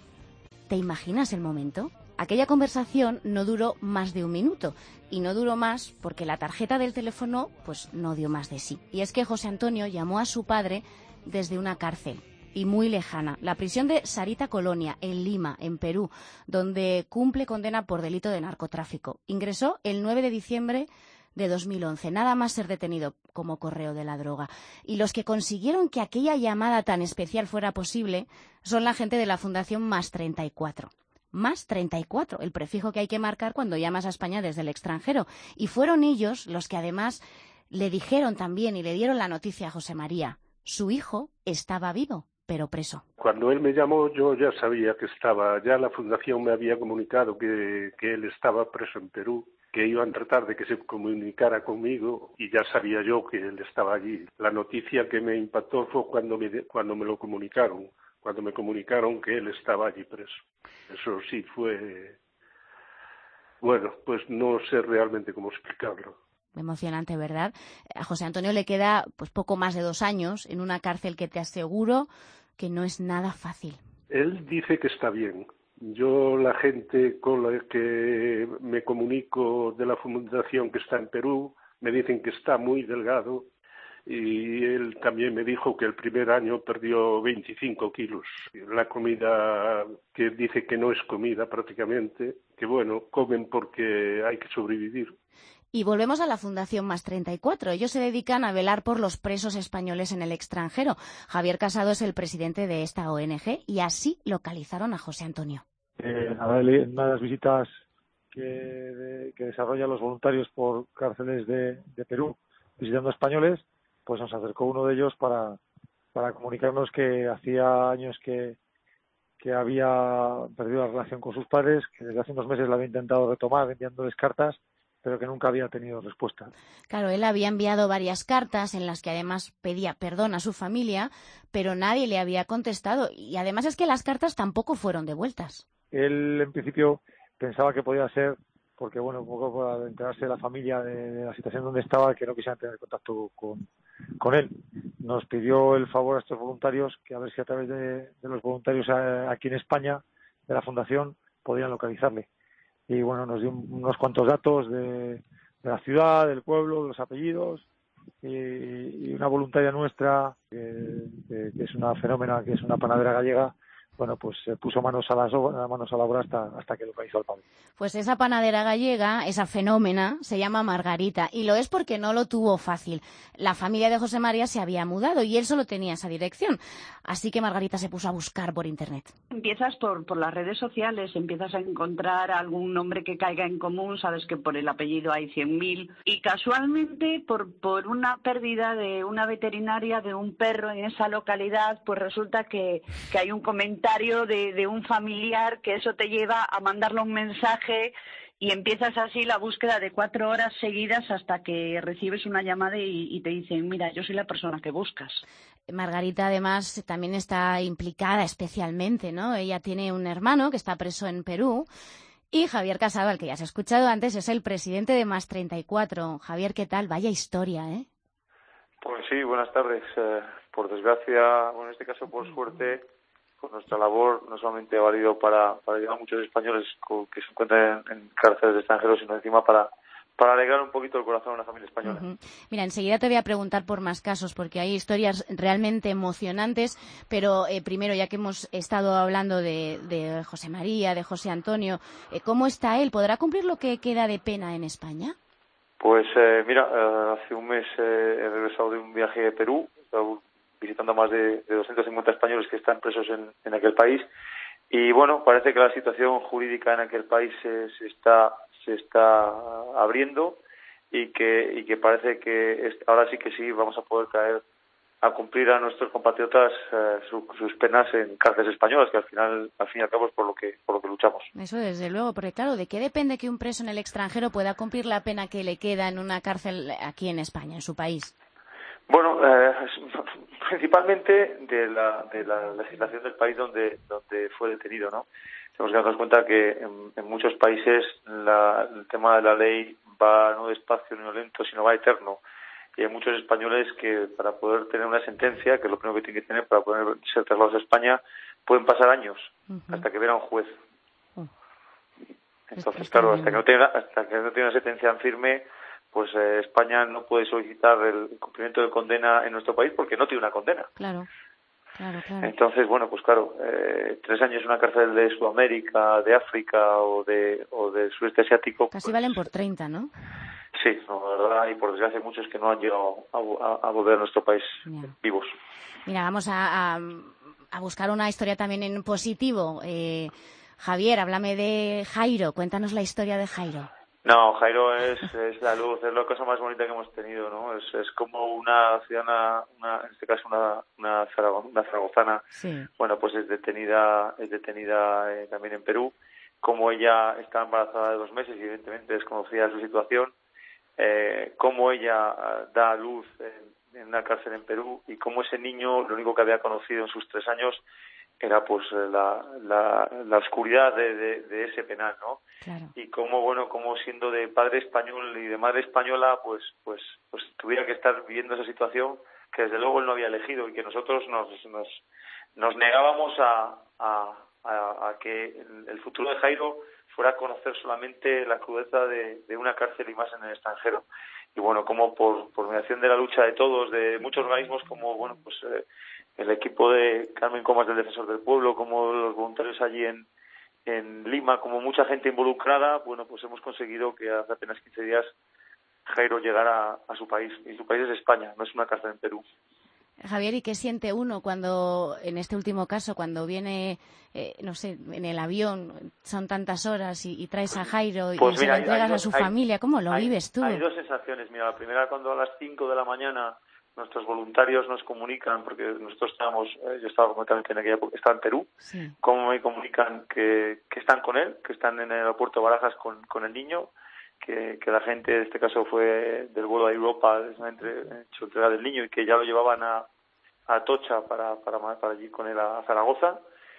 ¿Te imaginas el momento? Aquella conversación no duró más de un minuto y no duró más porque la tarjeta del teléfono pues no dio más de sí. Y es que José Antonio llamó a su padre desde una cárcel. Y muy lejana, la prisión de Sarita Colonia, en Lima, en Perú, donde cumple condena por delito de narcotráfico. Ingresó el nueve de diciembre de dos mil once, nada más ser detenido como correo de la droga. Y los que consiguieron que aquella llamada tan especial fuera posible son la gente de la Fundación Más treinta y cuatro. Más treinta y cuatro, el prefijo que hay que marcar cuando llamas a España desde el extranjero. Y fueron ellos los que además le dijeron también y le dieron la noticia a José María. Su hijo estaba vivo, pero preso.
Cuando él me llamó, yo ya sabía que estaba, ya la fundación me había comunicado que, que él estaba preso en Perú, que iban a tratar de que se comunicara conmigo y ya sabía yo que él estaba allí. La noticia que me impactó fue cuando me, cuando me lo comunicaron, cuando me comunicaron que él estaba allí preso. Eso sí fue, Bueno, pues no sé realmente cómo explicarlo.
Emocionante, ¿verdad? A José Antonio le queda pues poco más de dos años en una cárcel que te aseguro que no es nada fácil.
Él dice que está bien. Yo, la gente con la que me comunico de la fundación que está en Perú, me dicen que está muy delgado, y él también me dijo que el primer año perdió veinticinco kilos. La comida, que dice que no es comida prácticamente, que bueno, comen porque hay que sobrevivir.
Y volvemos a la Fundación Más treinta y cuatro. Ellos se dedican a velar por los presos españoles en el extranjero. Javier Casado es el presidente de esta O N G y así localizaron a José Antonio.
Eh, en una de las visitas que, de, que desarrollan los voluntarios por cárceles de, de Perú, visitando españoles, pues nos acercó uno de ellos para, para comunicarnos que hacía años que, que había perdido la relación con sus padres, que desde hace unos meses la había intentado retomar enviándoles cartas, pero que nunca había tenido respuesta.
Claro, él había enviado varias cartas en las que además pedía perdón a su familia, pero nadie le había contestado. Y además es que las cartas tampoco fueron devueltas.
Él, en principio, pensaba que podía ser porque, bueno, un poco para enterarse de la familia de, de la situación donde estaba, que no quisieran tener contacto con, con él. Nos pidió el favor a estos voluntarios que a ver si a través de, de los voluntarios a, aquí en España, de la Fundación, podían localizarle. Y bueno, nos dio unos cuantos datos de, de la ciudad, del pueblo, de los apellidos, y, y una voluntaria nuestra, que, que, que es una fenómena, que es una panadera gallega, bueno, pues se puso manos a las obras, manos a la obra hasta, hasta que localizó al padre.
Pues esa panadera gallega, esa fenómena, se llama Margarita, y lo es porque no lo tuvo fácil. La familia de José María se había mudado y él solo tenía esa dirección, así que Margarita se puso a buscar por internet.
Empiezas por, por las redes sociales, empiezas a encontrar algún nombre que caiga en común, sabes que por el apellido hay cien mil, y casualmente por, por una pérdida de una veterinaria de un perro en esa localidad, pues resulta que, que hay un comentario De, de un familiar que eso te lleva a mandarle un mensaje y empiezas así la búsqueda de cuatro horas seguidas hasta que recibes una llamada y, y te dicen, mira, yo soy la persona que buscas.
Margarita además también está implicada especialmente, ¿no? Ella tiene un hermano que está preso en Perú y Javier Casado, al que ya se ha escuchado antes, es el presidente de Más treinta y cuatro. Javier, ¿qué tal? Vaya historia, ¿eh?
Pues sí, buenas tardes. Eh, por desgracia, o en este caso por suerte, pues nuestra labor no solamente ha valido para, para ayudar a muchos españoles que se encuentran en, en cárceles de extranjeros, sino encima para, para alegrar un poquito el corazón a una familia española.
Uh-huh. Mira, enseguida te voy a preguntar por más casos, porque hay historias realmente emocionantes, pero eh, primero, ya que hemos estado hablando de, de José María, de José Antonio, eh, ¿cómo está él? ¿Podrá cumplir lo que queda de pena en España?
Pues eh, mira, eh, hace un mes eh, he regresado de un viaje de Perú, he estado visitando a más de, de doscientos cincuenta españoles que están presos en, en aquel país, y bueno, parece que la situación jurídica en aquel país se, se está se está abriendo y que y que parece que es, ahora sí que sí vamos a poder caer a cumplir a nuestros compatriotas eh, su, sus penas en cárceles españolas, que al final al fin y al cabo es por lo que por lo que luchamos.
Eso desde luego, porque claro, ¿de qué depende que un preso en el extranjero pueda cumplir la pena que le queda en una cárcel aquí en España, en su país?
Bueno, eh, principalmente de la, de la legislación del país donde donde fue detenido, ¿no? Tenemos que darnos cuenta que en, en muchos países la, el tema de la ley va no despacio ni lento, sino va eterno. Y hay muchos españoles que para poder tener una sentencia, que es lo primero que tienen que tener para poder ser trasladados a España, pueden pasar años uh-huh. hasta que vean a un juez. Uh. Entonces, claro, hasta que no tenga hasta que no tenga una sentencia en firme, pues eh, España no puede solicitar el cumplimiento de condena en nuestro país porque no tiene una condena.
Claro, claro, claro.
Entonces, bueno, pues claro, eh, tres años en una cárcel de Sudamérica, de África o de o del sudeste asiático.
Casi
pues,
valen por treinta, ¿no?
Sí, no, la verdad, y por desgracia hay muchos que no han llegado a, a, a volver a nuestro país yeah. vivos.
Mira, vamos a, a, a buscar una historia también en positivo. Eh, Javier, háblame de Jairo, cuéntanos la historia de Jairo.
No, Jairo es, es la luz, es la cosa más bonita que hemos tenido, ¿no? Es, es como una ciudadana, una, en este caso una, una, una zaragozana,
sí.
Bueno, pues es detenida, es detenida eh, también en Perú. Como ella está embarazada de dos meses y evidentemente desconocía su situación, eh, cómo ella uh, da a luz en, en una cárcel en Perú y cómo ese niño, lo único que había conocido en sus tres años era pues la, la, la oscuridad de, de, de ese penal, ¿no?
Claro.
Y cómo, bueno, como siendo de padre español y de madre española, pues, pues, pues tuviera que estar viviendo esa situación que desde luego él no había elegido y que nosotros nos, nos, nos negábamos a, a, a, a que el, el futuro de Jairo fuera a conocer solamente la crudeza de, de una cárcel y más en el extranjero. Y bueno, como por, por mediación de la lucha de todos, de muchos organismos, como bueno, pues eh, el equipo de Carmen Comas del Defensor del Pueblo, como los voluntarios allí en, en Lima, como mucha gente involucrada, bueno, pues hemos conseguido que hace apenas quince días Jairo llegara a su país. Y su país es España, no es una cárcel en Perú.
Javier, ¿y qué siente uno cuando, en este último caso, cuando viene, eh, no sé, en el avión, son tantas horas y, y traes a Jairo y
pues
se
mira,
lo entregas
hay, hay
a su
hay,
familia? ¿Cómo lo
hay,
vives tú?
Hay dos sensaciones. Mira, la primera, cuando a las cinco de la mañana nuestros voluntarios nos comunican, porque nosotros estábamos, eh, yo estaba comentando que en aquella época estaba en Perú, sí. Cómo me comunican que, que están con él, que están en el aeropuerto de Barajas con, con el niño, que, que la gente, en este caso fue del vuelo de Europa, entre, hecho entrega del niño y que ya lo llevaban a a Atocha para, para, para allí con él a Zaragoza.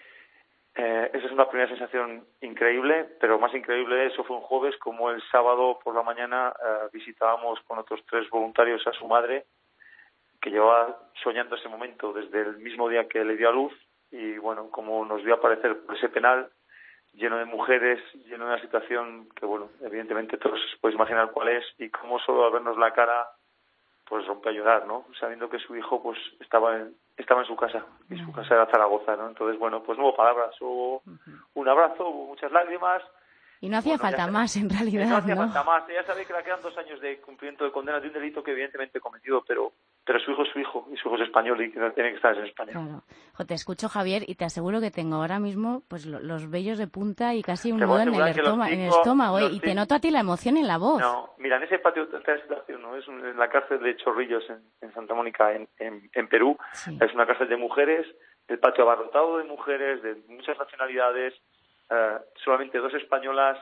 Eh, esa es una primera sensación increíble, pero más increíble de eso fue un jueves, como el sábado por la mañana eh, visitábamos con otros tres voluntarios a su madre, que llevaba soñando ese momento desde el mismo día que le dio a luz, y bueno, como nos vio aparecer por ese penal, lleno de mujeres, lleno de una situación que, bueno, evidentemente todos podéis imaginar cuál es, y cómo solo al vernos la cara pues rompe a llorar, ¿no? Sabiendo que su hijo pues estaba en, estaba en su casa, y su casa era Zaragoza, ¿no? Entonces, bueno, pues no hubo palabras, hubo un abrazo, hubo muchas lágrimas.
Y no hacía bueno, falta más, en realidad,
no hacía
¿no?
falta más. Ella sabe que le quedan dos años de cumplimiento de condena de un delito que evidentemente he cometido, pero pero su hijo es su hijo, y su hijo es español y que no tiene que estar en España.
Claro. Jo, te escucho, Javier, y te aseguro que tengo ahora mismo pues los vellos de punta y casi un nudo en el, estoma, en el estómago, ¿eh? Y te noto a ti la emoción en la voz.
No, mira, en ese patio de esta situación, ¿no? Es un, en la cárcel de Chorrillos, en, en Santa Mónica, en, en, en Perú. Sí. Es una cárcel de mujeres, el patio abarrotado de mujeres de muchas nacionalidades, eh, solamente dos españolas.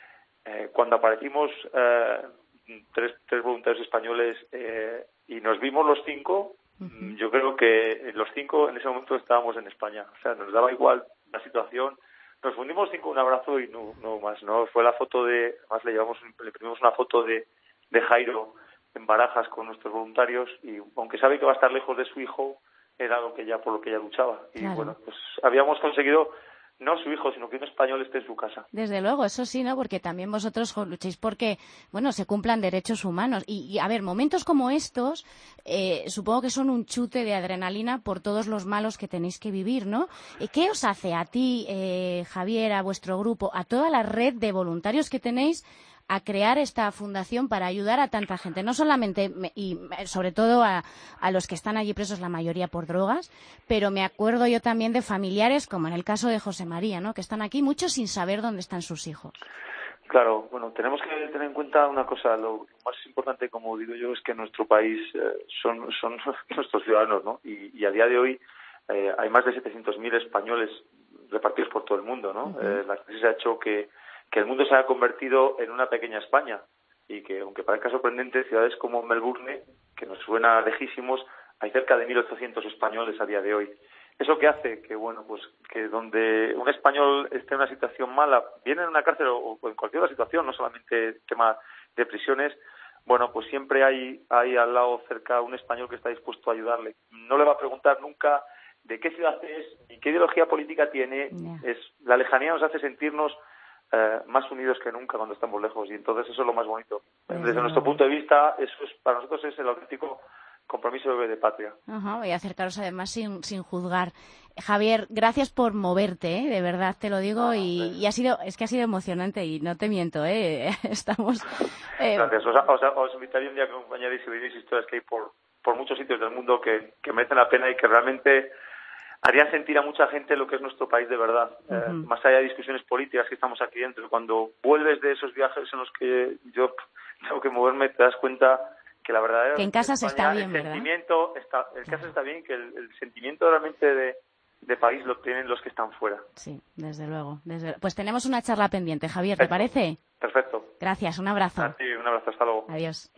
Eh, cuando aparecimos eh, tres, tres voluntarios españoles eh, y nos vimos los cinco, uh-huh. Yo creo que los cinco en ese momento estábamos en España. O sea, nos daba igual la situación. Nos fundimos cinco un abrazo y no, no más, ¿no? Fue la foto de, además le llevamos, le imprimimos una foto de, de Jairo en Barajas con nuestros voluntarios, y aunque sabe que va a estar lejos de su hijo, era algo que ya, por lo que ella luchaba. Y claro. Bueno, pues habíamos conseguido no su hijo, sino que un español esté en su casa.
Desde luego, eso sí, ¿no? Porque también vosotros lucháis porque, bueno, se cumplan derechos humanos. Y, y a ver, momentos como estos, eh, supongo que son un chute de adrenalina por todos los malos que tenéis que vivir, ¿no? ¿Qué os hace a ti, eh, Javier, a vuestro grupo, a toda la red de voluntarios que tenéis, a crear esta fundación para ayudar a tanta gente? No solamente, y sobre todo a, a los que están allí presos, la mayoría por drogas, pero me acuerdo yo también de familiares, como en el caso de José María, ¿no? Que están aquí, muchos sin saber dónde están sus hijos.
Claro, bueno, tenemos que tener en cuenta una cosa. Lo más importante, como digo yo, es que nuestro país eh, son, son nuestros ciudadanos, ¿no? Y, y a día de hoy eh, hay más de setecientos mil españoles repartidos por todo el mundo, ¿no? Uh-huh. Eh, la crisis ha hecho que que el mundo se haya convertido en una pequeña España, y que, aunque parezca sorprendente, ciudades como Melbourne, que nos suena lejísimos, hay cerca de mil ochocientos españoles a día de hoy. ¿Eso qué hace? Que, bueno, pues que donde un español esté en una situación mala, viene en una cárcel o, o en cualquier otra situación, no solamente tema de prisiones, bueno, pues siempre hay, hay al lado cerca un español que está dispuesto a ayudarle. No le va a preguntar nunca de qué ciudad es ni qué ideología política tiene. Yeah. Es, la lejanía nos hace sentirnos Eh, más unidos que nunca cuando estamos lejos, y entonces eso es lo más bonito. Desde uh-huh. nuestro punto de vista, eso es, para nosotros es el auténtico compromiso de patria.
Uh-huh. Y acercaros además sin, sin juzgar. Javier, gracias por moverte, ¿eh? De verdad te lo digo, ah, y, sí. y ha sido, es que ha sido emocionante, y no te miento, ¿eh? Estamos... Eh...
Gracias, os, os, os invitaría un día que acompañaréis y veréis historias que hay por, por muchos sitios del mundo que, que merecen la pena y que realmente harían sentir a mucha gente lo que es nuestro país de verdad. Uh-huh. Eh, más allá de discusiones políticas que estamos aquí dentro, cuando vuelves de esos viajes en los que yo tengo que moverme, te das cuenta que la verdad es
que en casa se está bien,
el
¿verdad?
Sentimiento está, en casa está bien, que el, el sentimiento realmente de, de país lo tienen los que están fuera.
Sí, desde luego. Desde... Pues tenemos una charla pendiente, Javier, ¿te parece?
Perfecto.
Gracias, un abrazo.
A ti, un abrazo, hasta luego.
Adiós.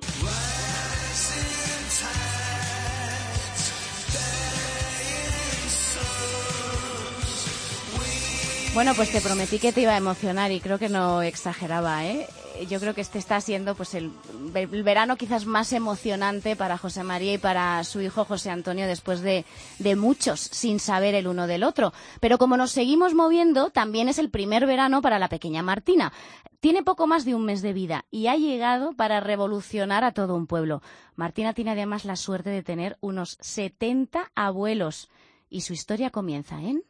Bueno, pues te prometí que te iba a emocionar y creo que no exageraba, ¿eh? Yo creo que este está siendo pues el, el verano quizás más emocionante para José María y para su hijo José Antonio después de, de muchos sin saber el uno del otro. Pero como nos seguimos moviendo, también es el primer verano para la pequeña Martina. Tiene poco más de un mes de vida y ha llegado para revolucionar a todo un pueblo. Martina tiene además la suerte de tener unos setenta abuelos y su historia comienza en...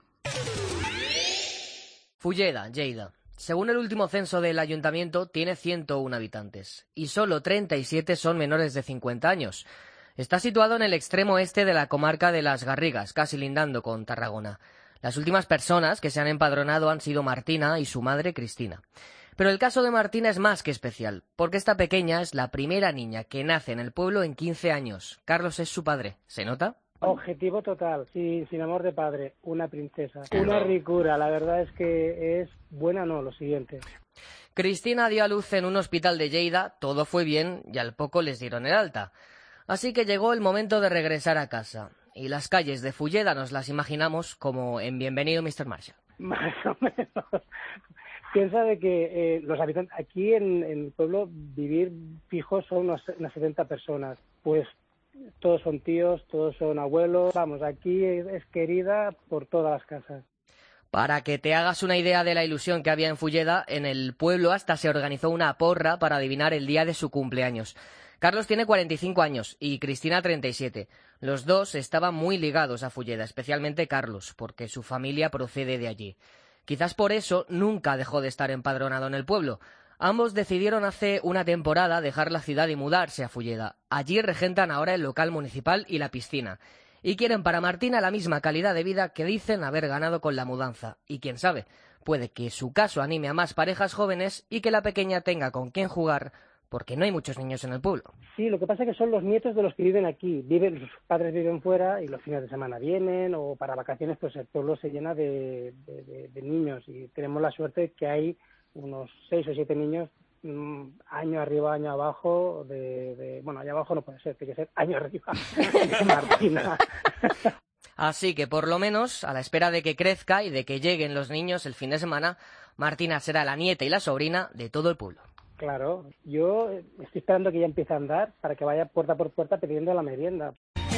Fulleda, Lleida. Según el último censo del ayuntamiento, tiene ciento uno habitantes y solo treinta y siete son menores de cincuenta años. Está situado en el extremo este de la comarca de Las Garrigas, casi lindando con Tarragona. Las últimas personas que se han empadronado han sido Martina y su madre, Cristina. Pero el caso de Martina es más que especial, porque esta pequeña es la primera niña que nace en el pueblo en quince años. Carlos es su padre. ¿Se nota?
Objetivo total, sin, sin amor de padre, una princesa, una ricura, la verdad es que es buena, no, lo siguiente.
Cristina dio a luz en un hospital de Lleida, todo fue bien y al poco les dieron el alta. Así que llegó el momento de regresar a casa, y las calles de Fulleda nos las imaginamos como en Bienvenido mister Marshall.
Más o menos. Piensa de que eh, los habitantes, aquí en, en el pueblo, vivir fijos son unas, unas setenta personas, pues todos son tíos, todos son abuelos. Vamos, aquí es, es querida por todas las casas.
Para que te hagas una idea de la ilusión que había en Fulleda, en el pueblo hasta se organizó una porra para adivinar el día de su cumpleaños. Carlos tiene cuarenta y cinco años y Cristina treinta y siete. Los dos estaban muy ligados a Fulleda, especialmente Carlos, porque su familia procede de allí. Quizás por eso nunca dejó de estar empadronado en el pueblo. Ambos decidieron hace una temporada dejar la ciudad y mudarse a Fulleda. Allí regentan ahora el local municipal y la piscina. Y quieren para Martina la misma calidad de vida que dicen haber ganado con la mudanza. Y quién sabe, puede que su caso anime a más parejas jóvenes y que la pequeña tenga con quién jugar, porque no hay muchos niños en el pueblo.
Sí, lo que pasa es que son los nietos de los que viven aquí. Viven, sus padres viven fuera y los fines de semana vienen, o para vacaciones pues el pueblo se llena de, de, de, de niños. Y tenemos la suerte que hay unos seis o siete niños, um, año arriba, año abajo, de, de... Bueno, año abajo no puede ser, tiene que ser año arriba de Martina.
Así que, por lo menos, a la espera de que crezca y de que lleguen los niños el fin de semana, Martina será la nieta y la sobrina de todo el pueblo.
Claro, yo estoy esperando que ella empiece a andar para que vaya puerta por puerta pidiendo la merienda.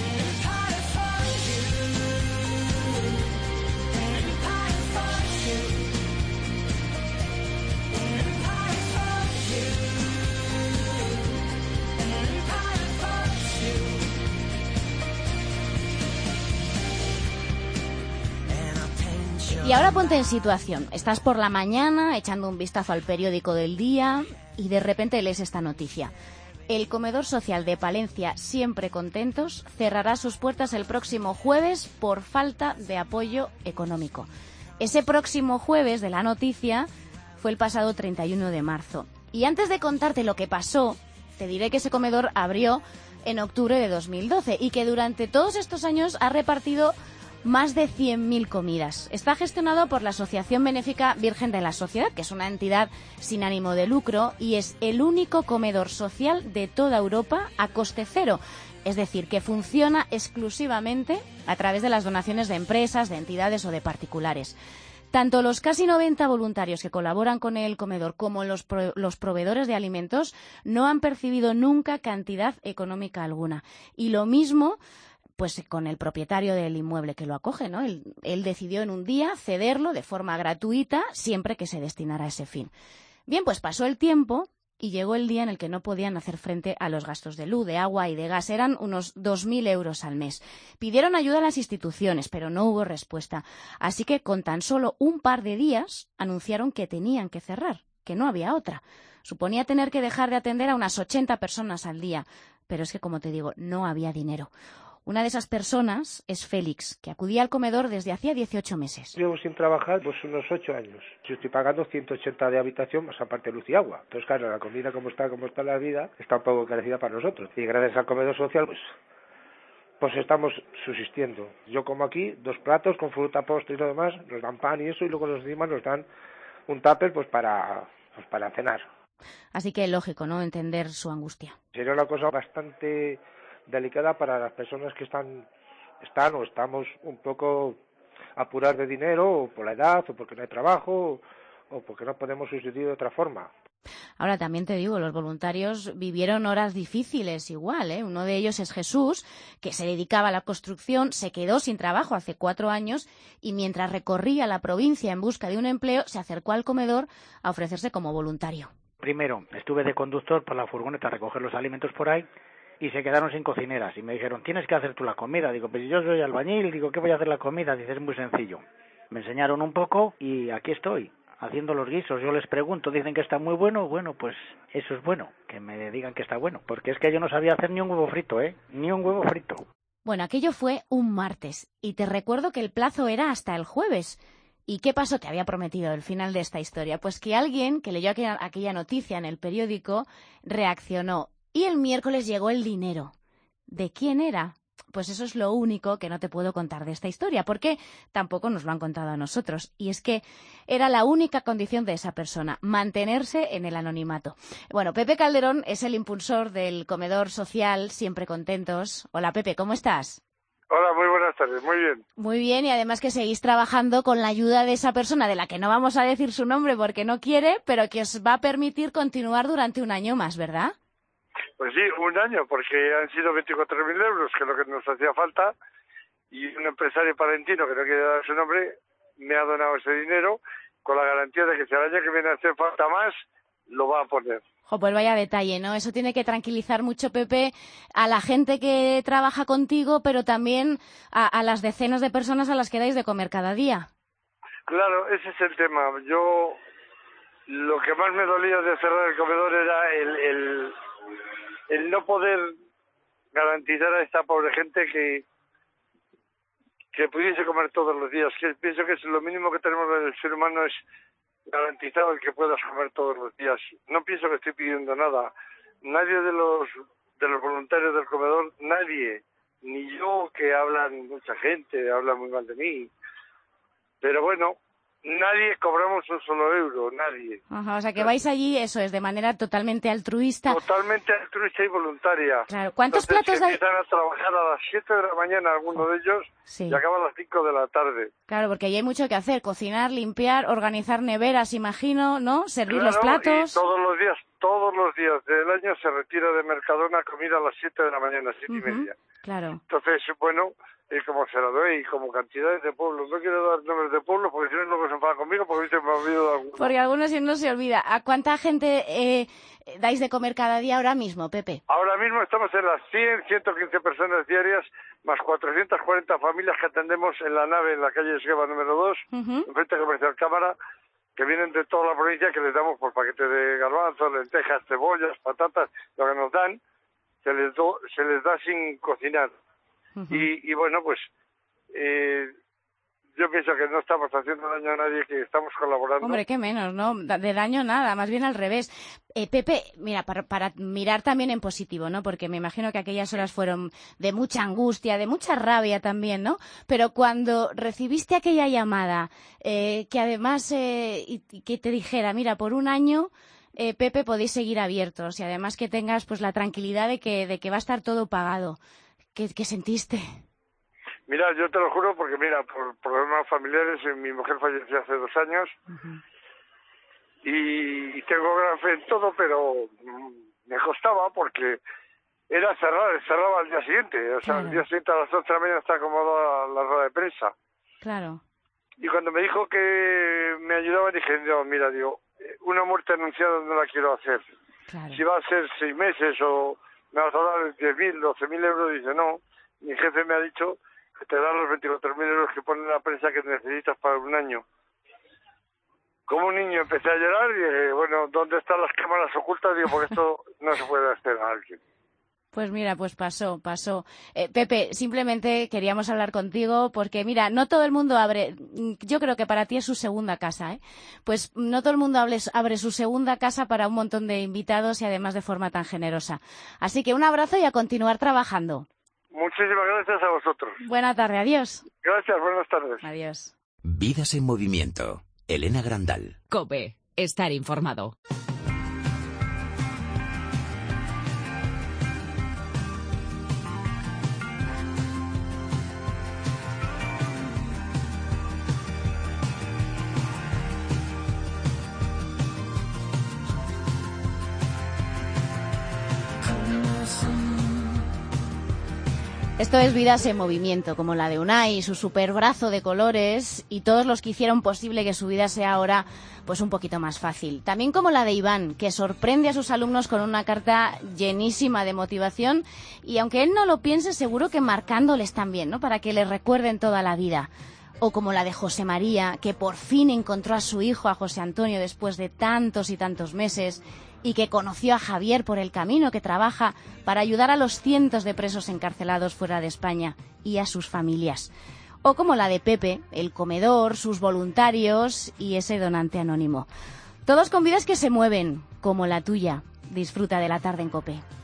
Y ahora ponte en situación. Estás por la mañana echando un vistazo al periódico del día y de repente lees esta noticia. El comedor social de Palencia, Siempre Contentos, cerrará sus puertas el próximo jueves por falta de apoyo económico. Ese próximo jueves de la noticia fue el pasado treinta y uno de marzo. Y antes de contarte lo que pasó, te diré que ese comedor abrió en octubre de dos mil doce y que durante todos estos años ha repartido más de cien mil comidas. Está gestionado por la Asociación Benéfica Virgen de la Sociedad, que es una entidad sin ánimo de lucro y es el único comedor social de toda Europa a coste cero. Es decir, que funciona exclusivamente a través de las donaciones de empresas, de entidades o de particulares. Tanto los casi noventa voluntarios que colaboran con el comedor como los, pro- los proveedores de alimentos no han percibido nunca cantidad económica alguna. Y lo mismo pues con el propietario del inmueble que lo acoge, ¿no? Él, él decidió en un día cederlo de forma gratuita siempre que se destinara a ese fin. Bien, pues pasó el tiempo y llegó el día en el que no podían hacer frente a los gastos de luz, de agua y de gas. Eran unos dos mil euros al mes. Pidieron ayuda a las instituciones, pero no hubo respuesta. Así que con tan solo un par de días anunciaron que tenían que cerrar, que no había otra. Suponía tener que dejar de atender a unas ochenta personas al día. Pero es que, como te digo, no había dinero. Una de esas personas es Félix, que acudía al comedor desde hacía dieciocho meses.
Llevo sin trabajar pues unos ocho años. Yo estoy pagando ciento ochenta de habitación, más aparte luz y agua. Entonces, claro, la comida como está, como está la vida, está un poco encarecida para nosotros. Y gracias al comedor social, pues, pues estamos subsistiendo. Yo como aquí, dos platos con fruta, postre y lo demás, nos dan pan y eso, y luego los demás nos dan un tupper pues para, pues para cenar.
Así que lógico, ¿no?, entender su angustia.
Sería una cosa bastante delicada para las personas que están están o estamos un poco apurar de dinero, o por la edad, o porque no hay trabajo, o porque no podemos subsistir de otra forma.
Ahora, también te digo, los voluntarios vivieron horas difíciles igual, ¿eh? Uno de ellos es Jesús, que se dedicaba a la construcción, se quedó sin trabajo hace cuatro años y mientras recorría la provincia en busca de un empleo, se acercó al comedor a ofrecerse como voluntario.
Primero, estuve de conductor para la furgoneta a recoger los alimentos por ahí y se quedaron sin cocineras y me dijeron, tienes que hacer tú la comida. Digo, pero yo soy albañil, digo, ¿qué voy a hacer la comida? Dice, es muy sencillo. Me enseñaron un poco y aquí estoy, haciendo los guisos. Yo les pregunto, dicen que está muy bueno, bueno, pues eso es bueno, que me digan que está bueno, porque es que yo no sabía hacer ni un huevo frito, ¿eh? Ni un huevo frito.
Bueno, aquello fue un martes y te recuerdo que el plazo era hasta el jueves. ¿Y qué pasó? Te había prometido el final de esta historia. Pues que alguien que leyó aquella, aquella noticia en el periódico reaccionó y el miércoles llegó el dinero. ¿De quién era? Pues eso es lo único que no te puedo contar de esta historia, porque tampoco nos lo han contado a nosotros. Y es que era la única condición de esa persona, mantenerse en el anonimato. Bueno, Pepe Calderón es el impulsor del comedor social Siempre Contentos. Hola, Pepe, ¿cómo estás?
Hola, muy buenas tardes, muy bien.
Muy bien, y además que seguís trabajando con la ayuda de esa persona, de la que no vamos a decir su nombre porque no quiere, pero que os va a permitir continuar durante un año más, ¿verdad?
Pues sí, un año, porque han sido veinticuatro mil euros, que es lo que nos hacía falta, y un empresario palentino, que no quiere dar su nombre, me ha donado ese dinero con la garantía de que si al año que viene hace falta más, lo va a poner.
Jo, pues vaya detalle, ¿no? Eso tiene que tranquilizar mucho, Pepe, a la gente que trabaja contigo, pero también a, a las decenas de personas a las que dais de comer cada día.
Claro, ese es el tema. Yo, lo que más me dolía de cerrar el comedor era el, el, el no poder garantizar a esta pobre gente que que pudiese comer todos los días. Que pienso que es lo mínimo que tenemos del ser humano, es garantizado el que puedas comer todos los días. No pienso que estoy pidiendo nada. Nadie de los de los voluntarios del comedor, nadie, ni yo, que hablan mucha gente, habla muy mal de mí. Pero bueno, nadie cobramos un solo euro, nadie.
Ajá, o sea que vais allí, eso es, de manera totalmente altruista.
Totalmente altruista y voluntaria.
Claro. ¿Cuántos
Entonces,
platos dais?
Empiezan a trabajar a las siete de la mañana algunos de ellos,
sí,
y acaban a las cinco de la tarde.
Claro, porque allí hay mucho que hacer, cocinar, limpiar, organizar neveras, imagino, ¿no? Servir
Claro,
los platos.
Y todos los días, todos los días del año se retira de Mercadona comida a las siete de la mañana, siete uh-huh. y media.
Claro.
Entonces, bueno, y como se la doy, y como cantidades de pueblos, no quiero dar nombres de pueblos porque si no luego se enfadan conmigo porque se me ha olvidado de algunos.
Porque algunos si no se olvida. ¿A cuánta gente eh, dais de comer cada día ahora mismo, Pepe?
Ahora mismo estamos en las cien, ciento quince personas diarias, más cuatrocientas cuarenta familias que atendemos en la nave en la calle Esgueva número dos, uh-huh. en frente a Comercial Cámara, que vienen de toda la provincia, que les damos por paquete de garbanzos, lentejas, cebollas, patatas, lo que nos dan, se les, do, se les da sin cocinar. Uh-huh. Y, y bueno, pues eh, yo pienso que no estamos haciendo daño a nadie, que estamos colaborando.
Hombre, qué menos, ¿no? De daño nada, más bien al revés. Eh, Pepe, mira, para, para mirar también en positivo, ¿no? Porque me imagino que aquellas horas fueron de mucha angustia, de mucha rabia también, ¿no? Pero cuando recibiste aquella llamada, eh, que además eh, y, y que te dijera, mira, por un año, eh, Pepe, podéis seguir abiertos, y además que tengas pues la tranquilidad de que, de que va a estar todo pagado. ¿Qué, qué sentiste?
Mira, yo te lo juro, porque mira, por problemas familiares, mi mujer falleció hace dos años, uh-huh. y, y tengo gran fe en todo, pero me costaba porque era cerrar, cerraba al día siguiente, o sea, claro. Al día siguiente a las once de la mañana está acomodada la rueda de prensa.
Claro.
Y cuando me dijo que me ayudaba, dije, no, mira, digo, una muerte anunciada no la quiero hacer. Claro. Si va a ser seis meses o me vas a dar diez mil, doce mil euros, dice, no, mi jefe me ha dicho que te dan los veinticuatro mil euros que pone en la prensa que necesitas para un año. Como un niño empecé a llorar y dije, bueno, ¿dónde están las cámaras ocultas? Digo, porque esto no se puede hacer a alguien.
Pues mira, pues pasó, pasó. Eh, Pepe, simplemente queríamos hablar contigo porque, mira, no todo el mundo abre, yo creo que para ti es su segunda casa, ¿eh? Pues no todo el mundo abre, abre su segunda casa para un montón de invitados y además de forma tan generosa. Así que un abrazo y a continuar trabajando.
Muchísimas gracias a vosotros.
Buena tarde, adiós.
Gracias, buenas tardes.
Adiós.
Vidas en movimiento. Elena Grandal.
COPE. Estar informado.
Esto es Vidas en Movimiento, como la de Unai, su superbrazo de colores y todos los que hicieron posible que su vida sea ahora pues un poquito más fácil. También como la de Iván, que sorprende a sus alumnos con una carta llenísima de motivación y aunque él no lo piense, seguro que marcándoles también, ¿no? Para que les recuerden toda la vida. O como la de José María, que por fin encontró a su hijo, a José Antonio, después de tantos y tantos meses, y que conoció a Javier por el camino, que trabaja para ayudar a los cientos de presos encarcelados fuera de España y a sus familias. O como la de Pepe, el comedor, sus voluntarios y ese donante anónimo. Todos con vidas que se mueven, como la tuya. Disfruta de la tarde en COPE.